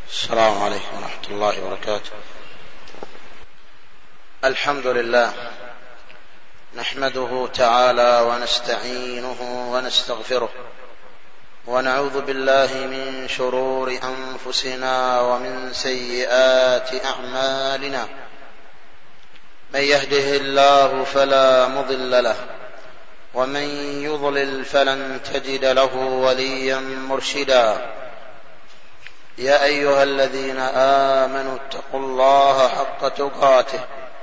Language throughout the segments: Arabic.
السلام عليكم ورحمة الله وبركاته. الحمد لله نحمده تعالى ونستعينه ونستغفره ونعوذ بالله من شرور أنفسنا ومن سيئات أعمالنا. من يهده الله فلا مضل له ومن يضلل فلن تجد له وليا مرشدا. يا أيها الذين آمنوا اتقوا الله حق تقاته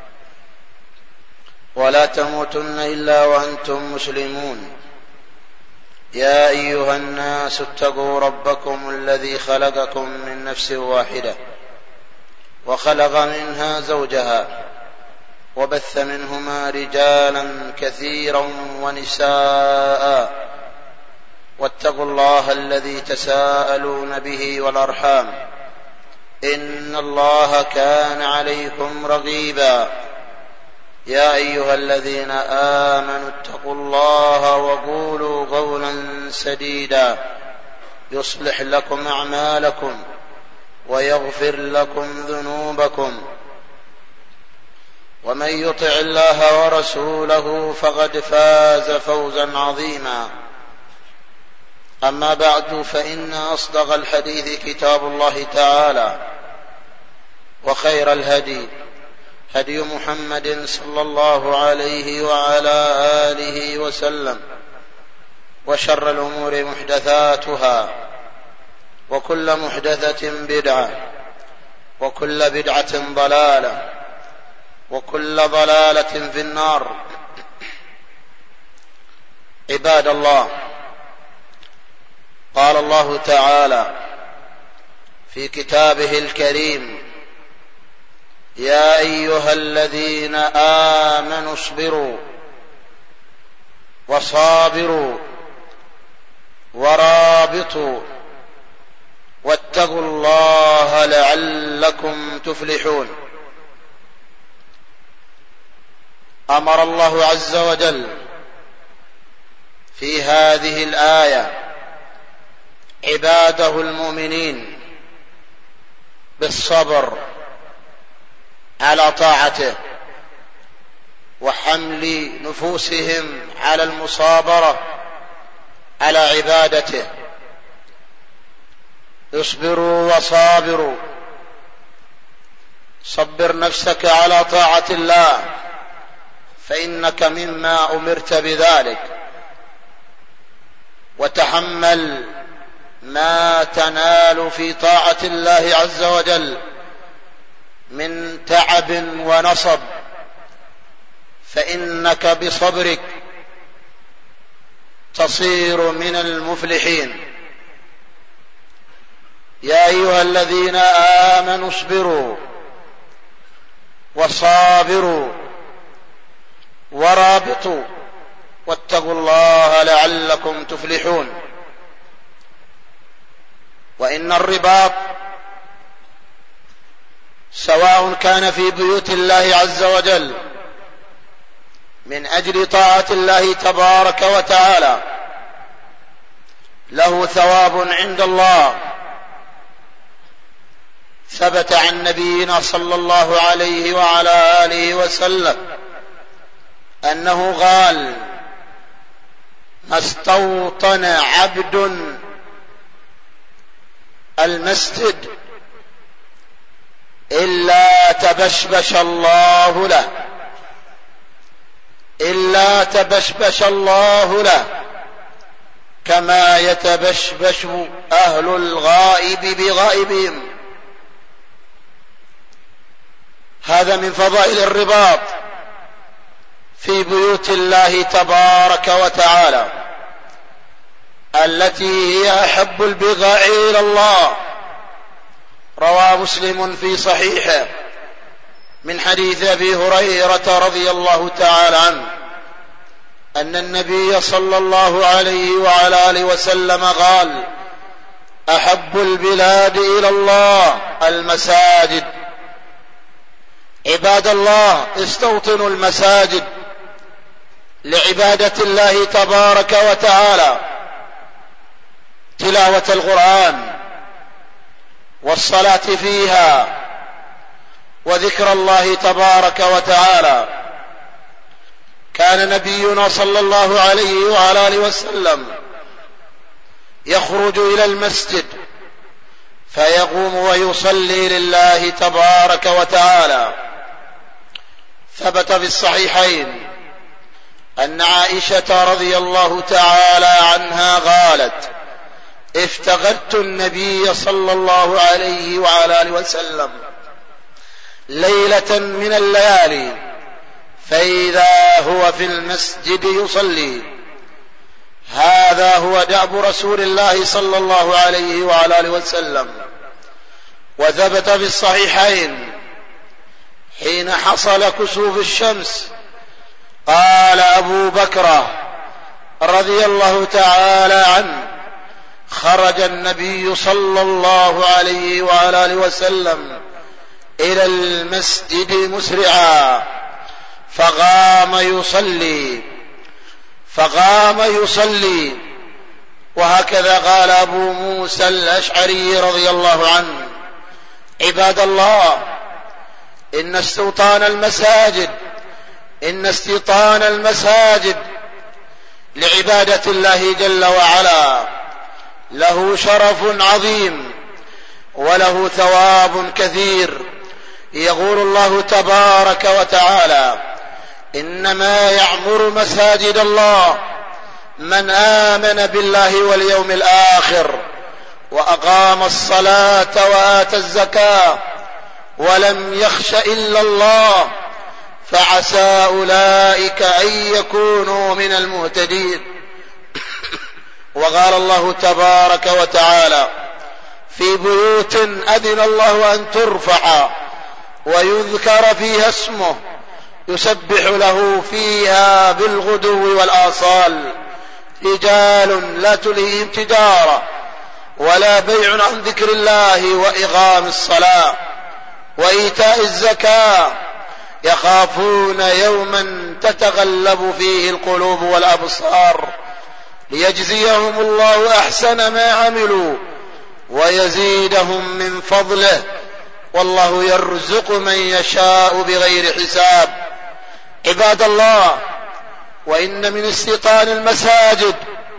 ولا تموتن إلا وأنتم مسلمون. يا أيها الناس اتقوا ربكم الذي خلقكم من نفس واحدة وخلق منها زوجها وبث منهما رجالا كثيرا ونساء واتقوا الله الذي تساءلون به والأرحام إن الله كان عليكم رقيبا. يا أيها الذين آمنوا اتقوا الله وقولوا قولا سديدا يصلح لكم أعمالكم ويغفر لكم ذنوبكم ومن يطع الله ورسوله فقد فاز فوزا عظيما. أما بعد فإن أصدق الحديث كتاب الله تعالى وخير الهدي هدي محمد صلى الله عليه وعلى آله وسلم وشر الأمور محدثاتها وكل محدثة بدعة وكل بدعة ضلالة وكل ضلالة في النار. عباد الله، قال الله تعالى في كتابه الكريم: يا أيها الذين آمنوا اصبروا وصابروا ورابطوا واتقوا الله لعلكم تفلحون. أمر الله عز وجل في هذه الآية عباده المؤمنين بالصبر على طاعته وحمل نفوسهم على المصابرة على عبادته. اصبروا وصابروا، صبر نفسك على طاعة الله فإنك مما أمرت بذلك، وتحمل ما تنال في طاعة الله عز وجل من تعب ونصب فإنك بصبرك تصير من المفلحين. يا أيها الذين آمنوا اصبروا وصابروا ورابطوا واتقوا الله لعلكم تفلحون. وإن الرباط سواء كان في بيوت الله عز وجل من أجل طاعة الله تبارك وتعالى له ثواب عند الله. ثبت عن نبينا صلى الله عليه وعلى آله وسلم أنه قال: ما استوطن عبد المسجد إلا تبشبش الله له، إلا تبشبش الله له كما يتبشبش أهل الغائب بغائبهم. هذا من فضائل الرباط في بيوت الله تبارك وتعالى التي هي أحب البقاع إلى الله. روى مسلم في صحيحه من حديث أبي هريرة رضي الله تعالى عنه أن النبي صلى الله عليه وعلى آله وسلم قال: أحب البلاد إلى الله المساجد. عباد الله، استوطنوا المساجد لعبادة الله تبارك وتعالى، تلاوة القرآن والصلاة فيها وذكر الله تبارك وتعالى. كان نبينا صلى الله عليه وعلى آله وسلم يخرج إلى المسجد فيقوم ويصلي لله تبارك وتعالى. ثبت في الصحيحين أن عائشة رضي الله تعالى عنها قالت: افتقدت النبي صلى الله عليه وعلى آله وسلم ليلة من الليالي فإذا هو في المسجد يصلي. هذا هو دأب رسول الله صلى الله عليه وعلى آله وسلم. وثبت في الصحيحين حين حصل كسوف الشمس قال أبو بكر رضي الله تعالى عنه: خرج النبي صلى الله عليه وعلى آله وسلم إلى المسجد مسرعا فقام يصلي. وهكذا قال أبو موسى الأشعري رضي الله عنه: عباد الله، إن استيطان المساجد لعبادة الله جل وعلا له شرف عظيم وله ثواب كثير. يقول الله تبارك وتعالى: إنما يعمر مساجد الله من آمن بالله واليوم الآخر وأقام الصلاة وآتى الزكاة ولم يخش إلا الله فعسى أولئك أن يكونوا من المهتدين. وقال الله تبارك وتعالى: في بيوت أذن الله أن ترفع ويذكر فيها اسمه يسبح له فيها بالغدو والآصال رجال لا تلهيهم تجارة ولا بيع عن ذكر الله وإقام الصلاة وإيتاء الزكاة يخافون يوما تتغلب فيه القلوب والأبصار ليجزيهم الله أحسن ما عملوا ويزيدهم من فضله والله يرزق من يشاء بغير حساب. عباد الله، وإن من استيطان المساجد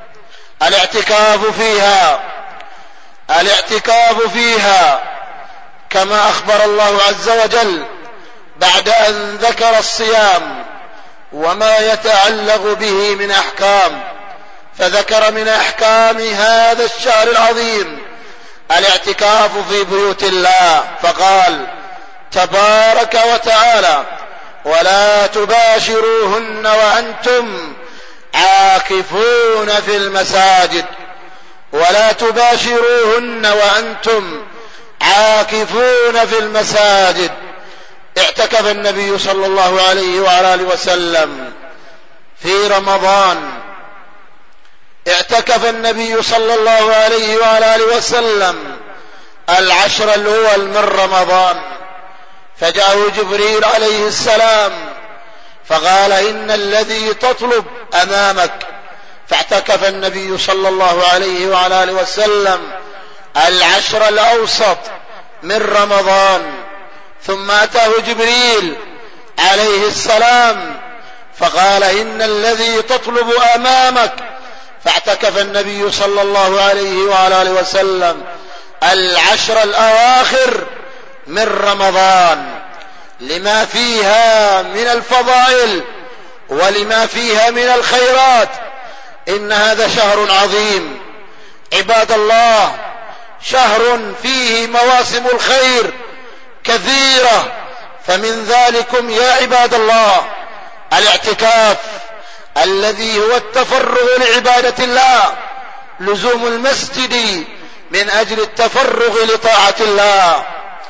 الاعتكاف فيها كما أخبر الله عز وجل بعد أن ذكر الصيام وما يتعلق به من أحكام، فذكر من أحكام هذا الشهر العظيم الاعتكاف في بيوت الله، فقال تبارك وتعالى: ولا تباشروهن وأنتم عاكفون في المساجد. ولا تباشروهن وأنتم عاكفون في المساجد. اعتكف النبي صلى الله عليه وعلى آله وسلم في رمضان، اعتكف النبي صلى الله عليه وعلى آله وسلم العشر الأول من رمضان، فجاءه جبريل عليه السلام فقال: إن الذي تطلب أمامك. فاعتكف النبي صلى الله عليه وعلى آله وسلم العشر الأوسط من رمضان، ثم أتاه جبريل عليه السلام فقال: إن الذي تطلب أمامك. فاعتكف النبي صلى الله عليه وعلى آله وسلم العشر الأواخر من رمضان لما فيها من الفضائل ولما فيها من الخيرات. إن هذا شهر عظيم عباد الله، شهر فيه مواسم الخير كثيرة، فمن ذلكم يا عباد الله الاعتكاف الذي هو التفرغ لعبادة الله، لزوم المسجد من أجل التفرغ لطاعة الله.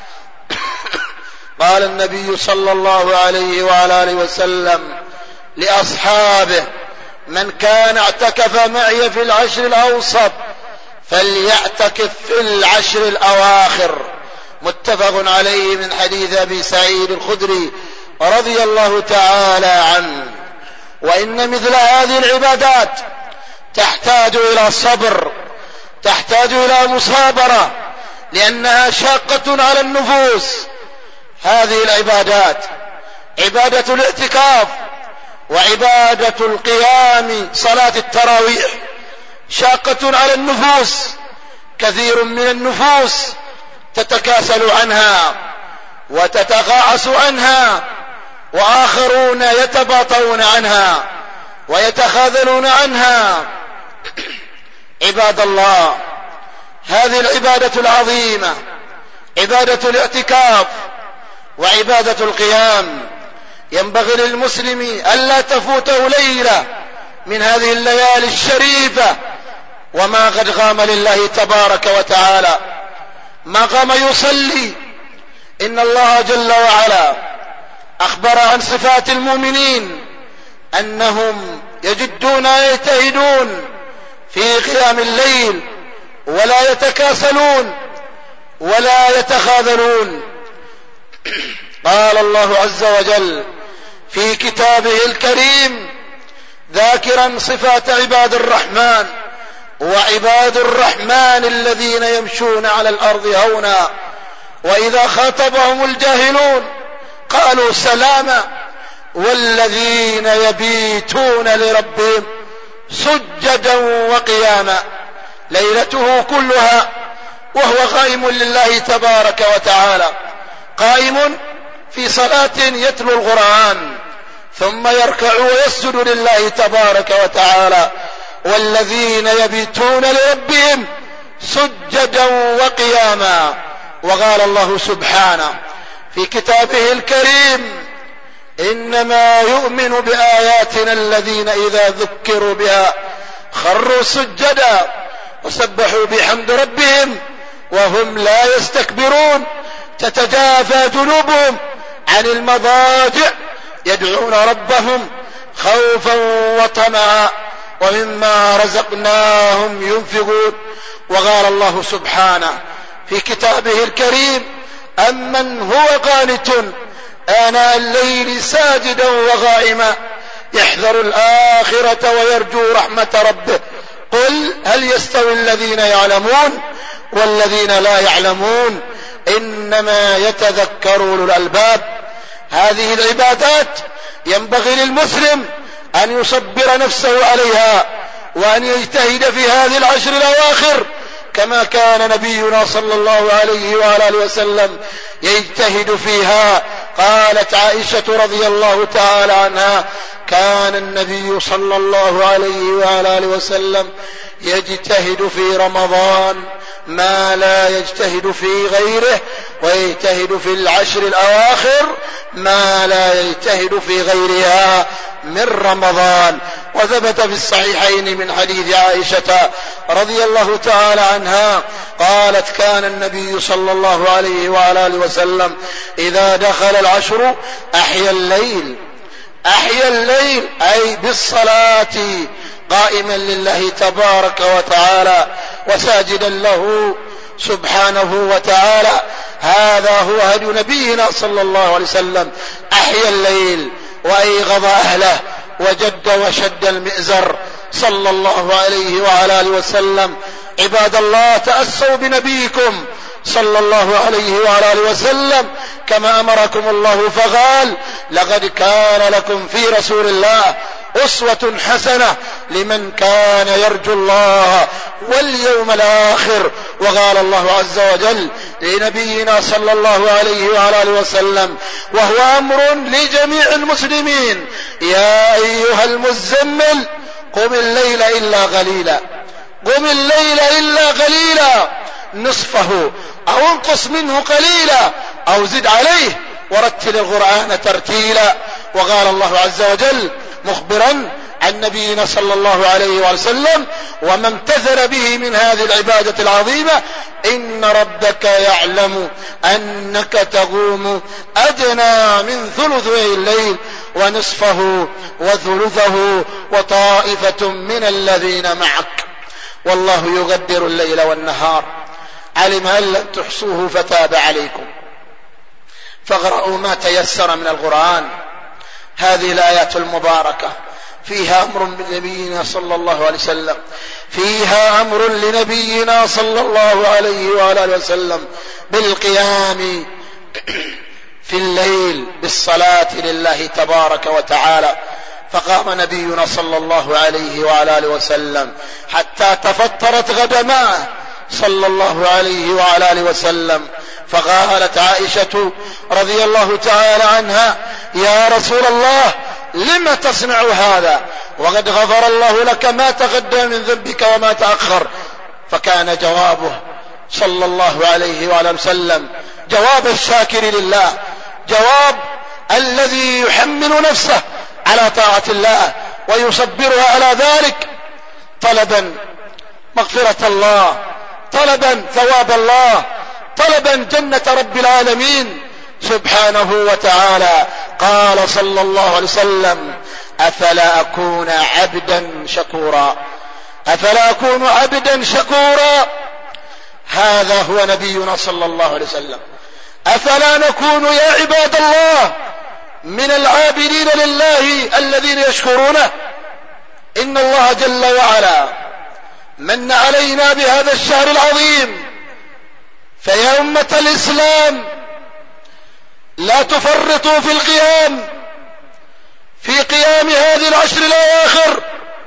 قال النبي صلى الله عليه وعلى آله وسلم لأصحابه: من كان اعتكف معي في العشر الأوسط فليعتكف في العشر الأواخر. متفق عليه من حديث أبي سعيد الخدري رضي الله تعالى عنه. وإن مثل هذه العبادات تحتاج إلى صبر، تحتاج إلى مصابرة، لأنها شاقة على النفوس. هذه العبادات عبادة الاعتكاف وعبادة القيام صلاة التراويح شاقة على النفوس. كثير من النفوس تتكاسل عنها وتتقاعس عنها، وآخرون يتباطؤون عنها ويتخاذلون عنها. عباد الله، هذه العبادة العظيمة عبادة الاعتكاف وعبادة القيام ينبغي للمسلم ألا تفوته ليلة من هذه الليالي الشريفة وما قد قام لله تبارك وتعالى، ما قام يصلي. إن الله جل وعلا أخبر عن صفات المؤمنين أنهم يجدون ويجتهدون في قيام الليل ولا يتكاسلون ولا يتخاذلون. قال الله عز وجل في كتابه الكريم ذاكرا صفات عباد الرحمن: وعباد الرحمن الذين يمشون على الأرض هونا وإذا خاطبهم الجاهلون قالوا سلاما والذين يبيتون لربهم سجدا وقياما ليلته كلها وهو قائم لله تبارك وتعالى، قائم في صلاة يتلو القرآن ثم يركع ويسجد لله تبارك وتعالى. والذين يبيتون لربهم سجدا وقياما. وقال الله سبحانه في كتابه الكريم: إنما يؤمن بآياتنا الذين إذا ذكروا بها خروا سجدا وسبحوا بحمد ربهم وهم لا يستكبرون. تتجافى جنوبهم عن المضاجع يدعون ربهم خوفا وطمعا ومما رزقناهم ينفقون. وقال الله سبحانه في كتابه الكريم: أمن هو قانت آناء الليل ساجدا وقائما يحذر الآخرة ويرجو رحمة ربه قل هل يستوي الذين يعلمون والذين لا يعلمون إنما يتذكر أولو الألباب. هذه العبادات ينبغي للمسلم أن يصبر نفسه عليها وأن يجتهد في هذه العشر الأواخر كما كان نبينا صلى الله عليه وآله وسلم يجتهد فيها. قالت عائشة رضي الله تعالى عنها: كان النبي صلى الله عليه وآله وسلم يجتهد في رمضان ما لا يجتهد في غيره ويجتهد في العشر الأواخر ما لا يجتهد في غيرها من رمضان. وثبت في الصحيحين من حديث عائشة رضي الله تعالى عنها قالت: كان النبي صلى الله عليه وآله وسلم إذا دخل العشر أحيا الليل أي بالصلاة قائما لله تبارك وتعالى وساجدا له سبحانه وتعالى. هذا هو هدي نبينا صلى الله عليه وسلم: أحيا الليل وأيقظ أهله وجد وشد المئزر صلى الله عليه وآله وسلم. عباد الله، تأسوا بنبيكم صلى الله عليه وآله وسلم كما أمركم الله فقال: لقد كان لكم في رسول الله أسوة حسنة لمن كان يرجو الله واليوم الآخر. وقال الله عز وجل لنبينا صلى الله عليه وآله وسلم وهو أمر لجميع المسلمين: يا أيها المزمل قم الليل إلا قليلا نصفه أو انقص منه قليلا أو زد عليه ورتل القرآن ترتيلا. وقال الله عز وجل مخبرا عن نبينا صلى الله عليه وسلم وما امتثل به من هذه العبادة العظيمة: إن ربك يعلم أنك تقوم أدنى من ثلثي الليل ونصفه وثلثه وطائفة من الذين معك والله يقدر الليل والنهار علم أن لن تحصوه فتاب عليكم فاقرؤوا ما تيسر من القرآن. هذه الآيات المباركة فيها أمر لنبينا صلى الله عليه وسلم، فيها أمر لنبينا صلى الله عليه وعلى آله وسلم بالقيام في الليل بالصلاة لله تبارك وتعالى. فقام نبينا صلى الله عليه وعلى آله وسلم حتى تفطرت غدماه صلى الله عليه وعلى آله وسلم. فقالت عائشة رضي الله تعالى عنها: يا رسول الله لم تصنع هذا وقد غفر الله لك ما تقدم من ذنبك وما تأخر؟ فكان جوابه صلى الله عليه وعلى آله وسلم جواب الشاكر لله، جواب الذي يحمل نفسه على طاعة الله ويصبرها على ذلك، طلبا مغفرة الله، طلبا ثواب الله، طلبا جنة رب العالمين سبحانه وتعالى. قال صلى الله عليه وسلم: أفلا أكون عبدا شكورا، أفلا أكون عبدا شكورا. هذا هو نبينا صلى الله عليه وسلم. أفلا نكون يا عباد الله من العابدين لله الذين يشكرونه؟ إن الله جل وعلا من علينا بهذا الشهر العظيم، فيا أمة الإسلام لا تفرطوا في القيام، في قيام هذه العشر الأواخر.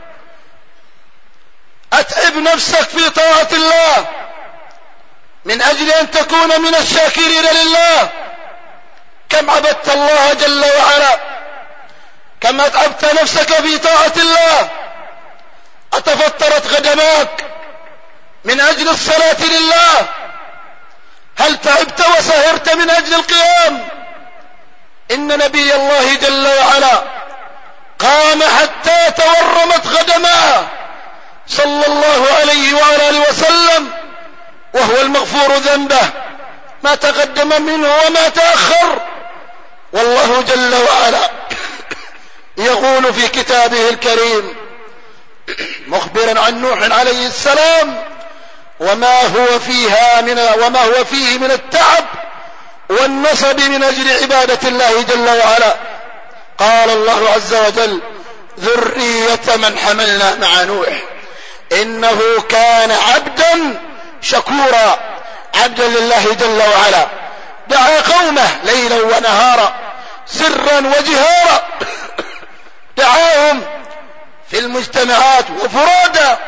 أتعب نفسك في طاعة الله من أجل أن تكون من الشاكرين لله. كم عبدت الله جل وعلا، كم أتعبت نفسك في طاعة الله، أتفطرت قدماك من أجل الصلاة لله. هل تعبت وسهرت من أجل القيام؟ إن نبي الله جل وعلا قام حتى تورمت قدماه صلى الله عليه وعلى آله وسلم، وهو المغفور ذنبه ما تقدم منه وما تأخر. والله جل وعلا يقول في كتابه الكريم مخبرا عن نوح عليه السلام وما هو فيه من التعب والنصب من أجل عبادة الله جل وعلا. قال الله عز وجل: ذرية من حملنا مع نوح إنه كان عبدا شكورا، عبدا لله جل وعلا. دعا قومه ليلا ونهارا سرا وجهارا، دعاهم في المجتمعات وفرادا.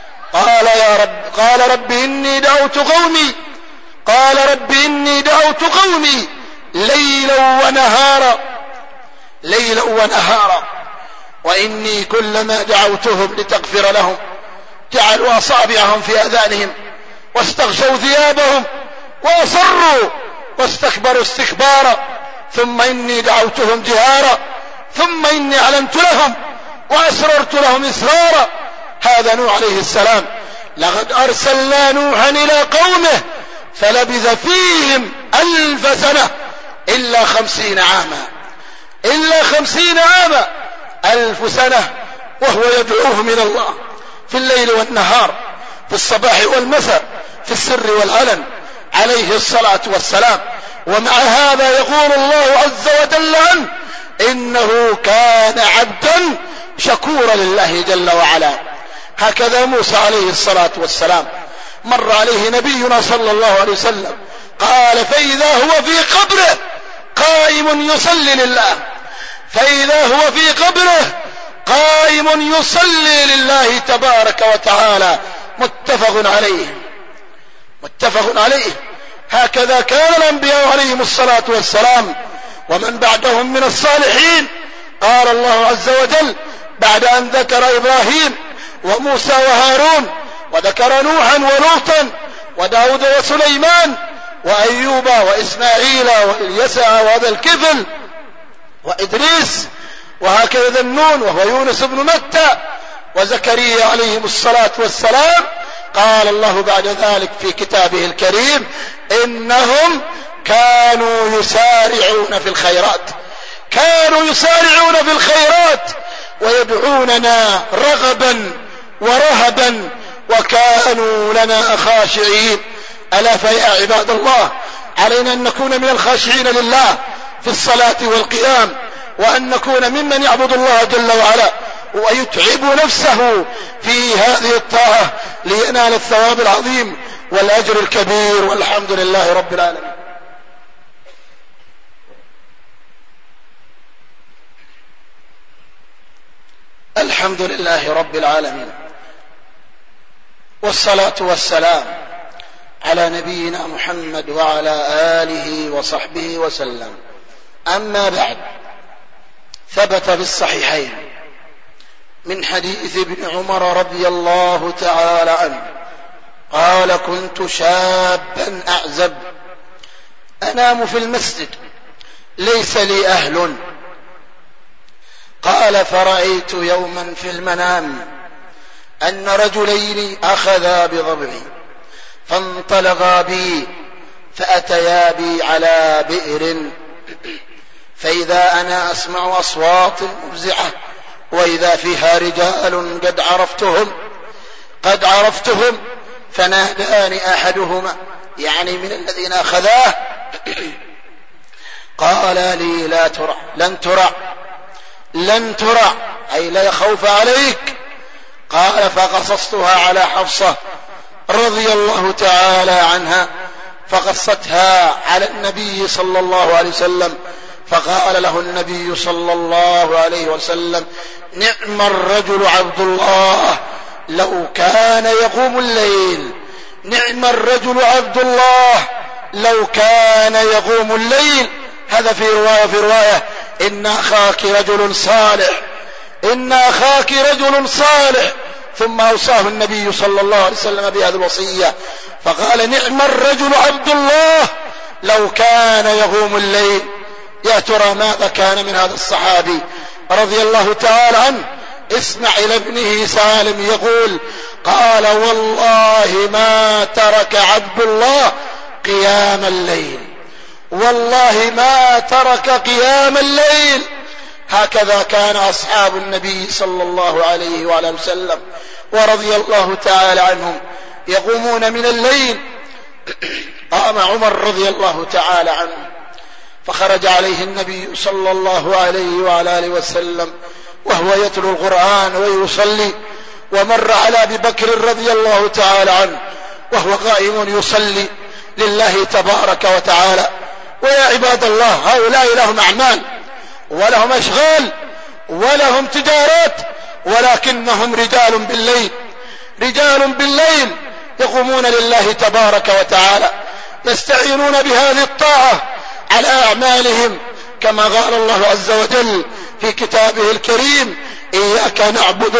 قال رب إني دعوت قومي، قال رب إني دعوت قومي ليلا ونهارا وإني كلما دعوتهم لتغفر لهم جعلوا أصابعهم في آذانهم واستغشوا ثيابهم وأصروا واستكبروا استكبارا، ثم إني دعوتهم جهارا ثم إني أعلنت لهم وأسررت لهم إسرارا. هذا نوح عليه السلام. لقد أرسلنا نوحا إلى قومه فلبث فيهم 1000 سنة إلا 50 عاما، 1000 سنة، وهو يدعوهم إلى الله في الليل والنهار، في الصباح والمساء، في السر والعلن عليه الصلاة والسلام. ومع هذا يقول الله عز وجل عنه: إنه كان عبدا شكورا لله جل وعلا. هكذا موسى عليه الصلاة والسلام مر عليه نبينا صلى الله عليه وسلم، قال: فإذا هو في قبره قائم يصلي لله، فإذا هو في قبره قائم يصلي لله تبارك وتعالى. متفق عليه. هكذا كان الأنبياء عليهم الصلاة والسلام ومن بعدهم من الصالحين. قال الله عز وجل بعد أن ذكر إبراهيم وموسى وهارون، وذكر نوحا ولوطا وداود وسليمان وأيوب وإسماعيل وإليسع وهذا الكفل وإدريس، وهكذا ذنون وهو يونس بن متى وزكريا عليهم الصلاة والسلام. قال الله بعد ذلك في كتابه الكريم: إنهم كانوا يسارعون في الخيرات ويدعوننا رغبا ورهبا وكانوا لنا خاشعين. ألا فيا عباد الله علينا أن نكون من الخاشعين لله في الصلاة والقيام، وأن نكون ممن يعبد الله جل وعلا ويتعب نفسه في هذه الطاعة لينال الثواب العظيم والأجر الكبير. والحمد لله رب العالمين. الحمد لله رب العالمين، والصلاة والسلام على نبينا محمد وعلى آله وصحبه وسلم. أما بعد، ثبت في الصحيحين من حديث ابن عمر رضي الله تعالى عنه قال: كنت شابا أعزب أنام في المسجد ليس لي أهل. قال: فرأيت يوما في المنام أن رجلين أخذا بضبعي فانطلقا بي فأتيا بي على بئر، فإذا أنا أسمع أصوات مفزعة وإذا فيها رجال قد عرفتهم فناداني أحدهما، يعني من الذين أخذاه، قال لي: لا ترع، لن ترع أي لا يخوف عليك. قال: فقصصتها على حفصة رضي الله تعالى عنها، فقصتها على النبي صلى الله عليه وسلم، فقال له النبي صلى الله عليه وسلم: نعم الرجل عبد الله لو كان يقوم الليل. نعم الرجل عبد الله لو كان يقوم الليل. هذا في رواية إن أخاك رجل صالح. ثم أوصاه النبي صلى الله عليه وسلم بهذه الوصية فقال: نعم الرجل عبد الله لو كان يقوم الليل. يا ترى ماذا كان من هذا الصحابي رضي الله تعالى عنه؟ اسمع إلى ابنه سالم يقول: قال: والله ما ترك عبد الله قيام الليل، والله ما ترك قيام الليل. هكذا كان أصحاب النبي صلى الله عليه وآله وسلم ورضي الله تعالى عنهم يقومون من الليل. قام عمر رضي الله تعالى عنه فخرج عليه النبي صلى الله عليه وعلى آله وسلم وهو يتلو القرآن ويصلي، ومر على أبي بكر رضي الله تعالى عنه وهو قائم يصلي لله تبارك وتعالى. ويا عباد الله، هؤلاء لهم أعمال ولهم أشغال ولهم تجارات، ولكنهم رجال بالليل يقومون لله تبارك وتعالى، يستعينون بهذه الطاعة على أعمالهم، كما قال الله عز وجل في كتابه الكريم: إياك نعبد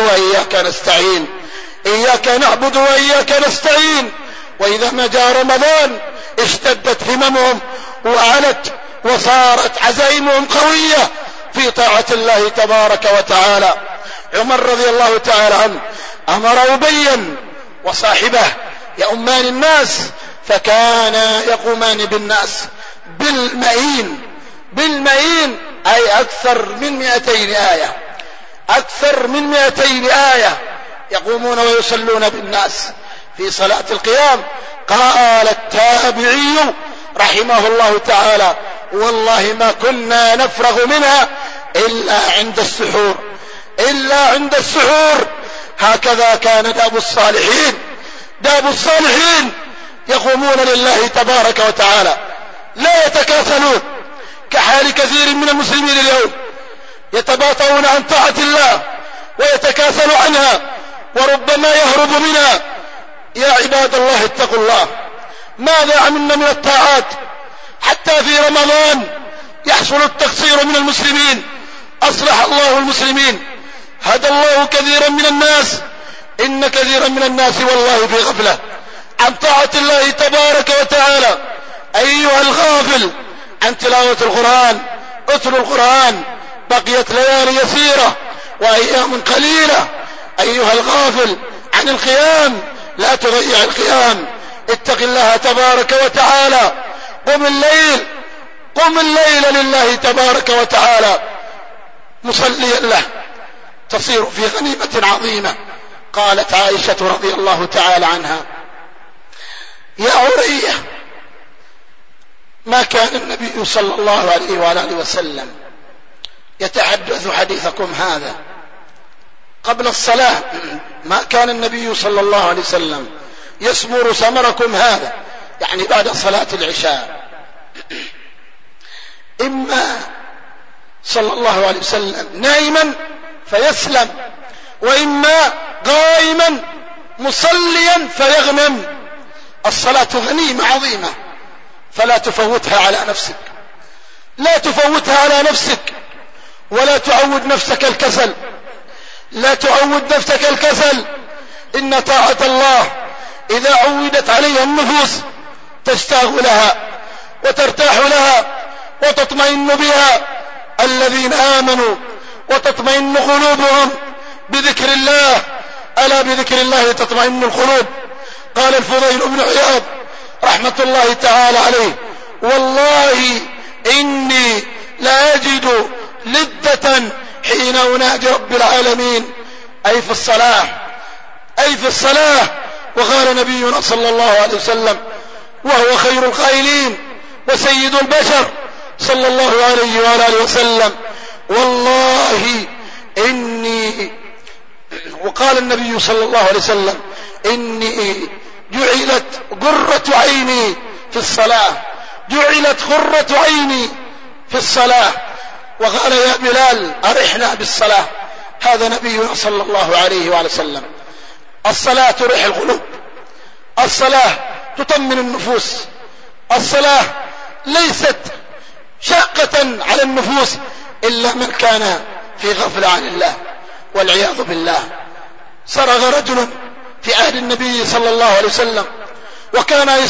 وإياك نستعين. وإذا ما جاء رمضان اشتدت هممهم وعلت وصارت عزائمهم قوية في طاعة الله تبارك وتعالى. عمر رضي الله تعالى عنه أمر أبيا وصاحبه يؤمان الناس، فكان يقومان بالناس بالمئين أي أكثر من 200 آية يقومون ويصلون بالناس في صلاة القيام. قال التابعي رحمه الله تعالى: والله ما كنا نفرغ منها إلا عند السحور. هكذا كان داب الصالحين يقومون لله تبارك وتعالى، لا يتكاسلون كحال كثير من المسلمين اليوم، يتباطؤون عن طاعة الله ويتكاسل عنها وربما يهرب منها. يا عباد الله، اتقوا الله. ماذا عملنا من الطاعات حتى في رمضان يحصل التقصير من المسلمين؟ أصلح الله المسلمين، هدى الله كثيرا من الناس. إن كثيرا من الناس والله في غفلة عن طاعة الله تبارك وتعالى. أيها الغافل عن تلاوة القرآن، اتلوا القرآن، بقيت ليالي يسيرة وأيام قليلة. أيها الغافل عن القيام، لا تضيع القيام، اتق الله تبارك وتعالى. قم الليل لله تبارك وتعالى مصليا له، تصير في غنيمة عظيمة. قالت عائشة رضي الله تعالى عنها: يا عرية، ما كان النبي صلى الله عليه وآله وسلم يتحدث حديثكم هذا قبل الصلاة ما كان النبي صلى الله عليه وسلم يسمر سمركم هذا، يعني بعد صلاة العشاء، إما صلى الله عليه وسلم نائما فيسلم، وإما قائما مصليا فيغنم. الصلاة غنيمة عظيمة، فلا تفوتها على نفسك، لا تفوتها على نفسك، ولا تعود نفسك الكسل، لا تعود نفسك الكسل. إن طاعة الله إذا عودت عليها النفوس تشتاق لها وترتاح لها وتطمئن بها. الذين آمنوا وتطمئن قلوبهم بذكر الله، ألا بذكر الله تطمئن القلوب. قال الفضيل بن عياض رحمة الله تعالى عليه: والله إني لا أجد لذة حين أناجي رب العالمين، أي في الصلاة، أي في الصلاة. وقال نبينا صلى الله عليه وسلم وهو خير القائلين وسيد البشر صلى الله عليه وآله وسلم: والله إني، وقال النبي صلى الله عليه وسلم: إني جعلت قرة عيني في الصلاة، جعلت قرة عيني في الصلاة. وقال: يا بلال أرحنا بالصلاة. هذا نبينا صلى الله عليه وآله وسلم. الصلاة تريح القلوب، الصلاة تطمن النفوس، الصلاة ليست شاقة على النفوس إلا من كان في غفلة عن الله والعياذ بالله. سرغ رجل في عهد النبي صلى الله عليه وسلم وكان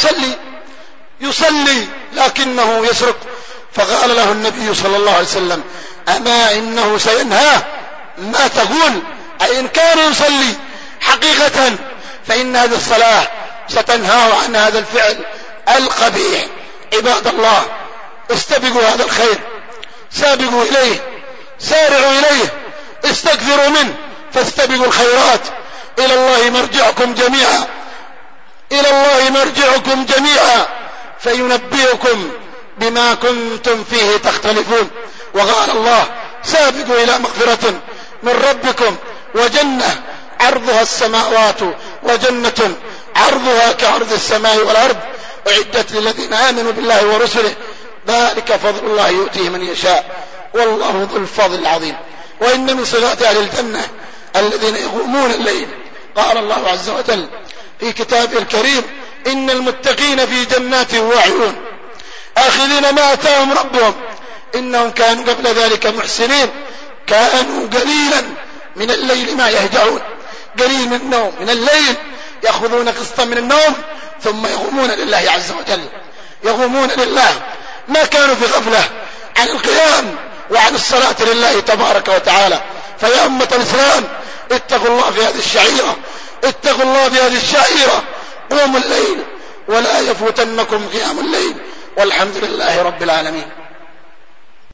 يصلي لكنه يسرق، فقال له النبي صلى الله عليه وسلم: أما إنه سينهاه. ما تقول؟ أي إن كان يصلي حقيقة فإن هذه الصلاة ستنهاه عن هذا الفعل القبيح. عباد الله، استبقوا هذا الخير، سابقوا إليه، سارعوا إليه، استكثروا منه، فاستبقوا الخيرات. إلى الله مرجعكم جميعا، إلى الله مرجعكم جميعا فينبئكم بما كنتم فيه تختلفون. وقال الله: سابقوا إلى مغفرة من ربكم وجنة عرضها السماوات، وجنة عرضها كعرض السماء والأرض، أعدت للذين آمنوا بالله ورسله، ذلك فضل الله يؤتيه من يشاء، والله ذو الفضل العظيم. وإن من صفات أهل الجنة الذين يقومون الليل. قال الله عز وجل في كتابه الكريم: إن المتقين في جنات وعيون آخذين ما آتاهم ربهم إنهم كانوا قبل ذلك محسنين، كانوا قليلا من الليل ما يهجعون. قليل من النوم من الليل، يأخذون قسطا من النوم ثم يقومون لله عز وجل، يقومون لله. ما كانوا في غفلة عن القيام وعن الصلاة لله تبارك وتعالى. فيا أمة الإسلام، اتقوا الله في هذه الشعيرة، اتقوا الله في هذه الشعيرة، قوموا الليل ولا يفوتنكم قيام الليل، والحمد لله رب العالمين.